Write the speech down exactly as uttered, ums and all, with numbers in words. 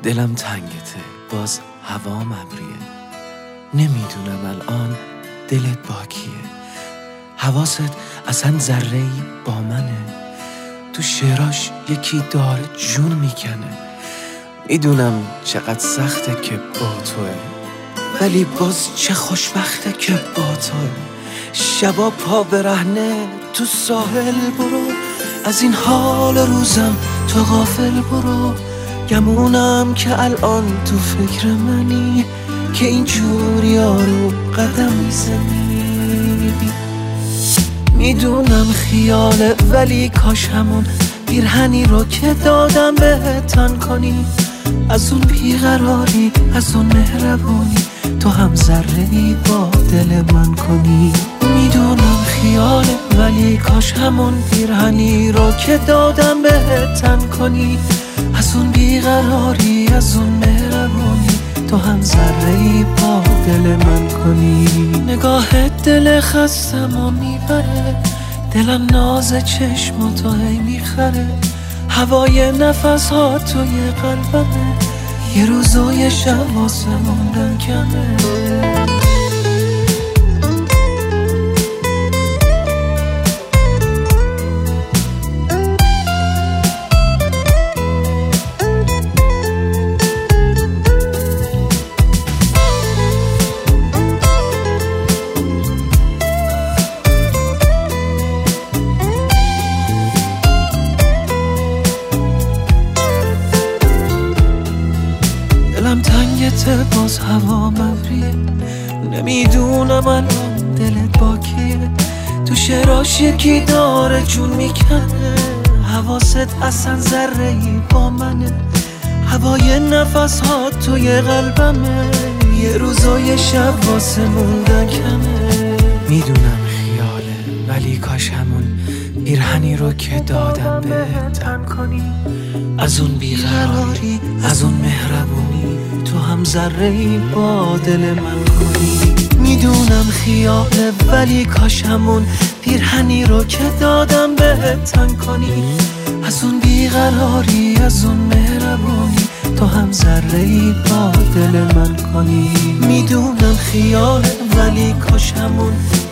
دلم تنگته، باز هوا ابریه. نمیدونم الان دلت با کیه. حواست اصلا ذره‌ای با منه. تو شعراش یکی داره جون میکنه. میدونم چقدر سخته که با توه، ولی باز چه خوشبخته که با توه. شبا پا برهنه تو ساحل برو، از این حال روزم تو غافل برو. گمونم که الان تو فکر منی، که اینجور یارو قدم میزنی. میدونم خیاله ولی کاش همون پیرهنی رو که دادم بهت تن کنی. از اون بیقراری، از اون مهربونی، تو هم ذره‌ای با دل من کنی. میدونم خیاله ولی کاش همون پیرهنی رو که دادم بهت تن کنی. از اون بیقراری، از اون مهربونی، تو هم ذره‌ای با دل من کنی. نگاهت دل خستمو میبره، دلم ناز چشماتو هی میخره. هوای نفس ها توی قلبمه، یه روز و یه شب واسه موندن کمه. دلم تنگته، باز هوا ابریه. نمیدونم الان دلت با کیه. تو شعراش یکی داره جون میکنه. حواست اصلا ذره‌ای با منه. هوای نفس ها توی قلبمه، یه روز و یه شب واسه موندن کمه. میدونم خیاله ولی کاش همون پیرهنی رو که دادم بهت تن کنی. از اون بیقراری، از اون مهربونی، تو هم ذره‌ای با دل من کنی. میدونم خیاله ولی کاش همون پیرهنی رو که دادم بهت تن کنی. از اون بیقراری، از اون مهربونی، تو هم ذره‌ای با دل من کنی. میدونم خیاله ولی کاش همون